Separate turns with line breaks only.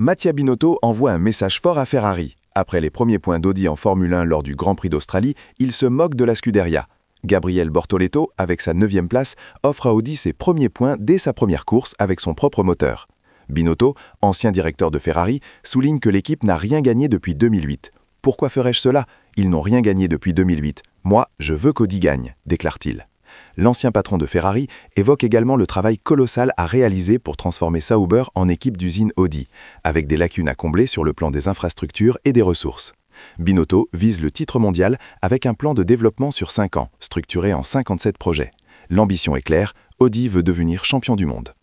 Mattia Binotto envoie un message fort à Ferrari. Après les premiers points d'Audi en Formule 1 lors du Grand Prix d'Australie, il se moque de la Scuderia. Gabriel Bortoleto, avec sa 9e place, offre à Audi ses premiers points dès sa première course avec son propre moteur. Binotto, ancien directeur de Ferrari, souligne que l'équipe n'a rien gagné depuis 2008. « Pourquoi ferais-je cela? Ils n'ont rien gagné depuis 2008. Moi, je veux qu'Audi gagne », déclare-t-il. L'ancien patron de Ferrari évoque également le travail colossal à réaliser pour transformer Sauber en équipe d'usine Audi, avec des lacunes à combler sur le plan des infrastructures et des ressources. Binotto vise le titre mondial avec un plan de développement sur 5 ans, structuré en 57 projets. L'ambition est claire, Audi veut devenir champion du monde.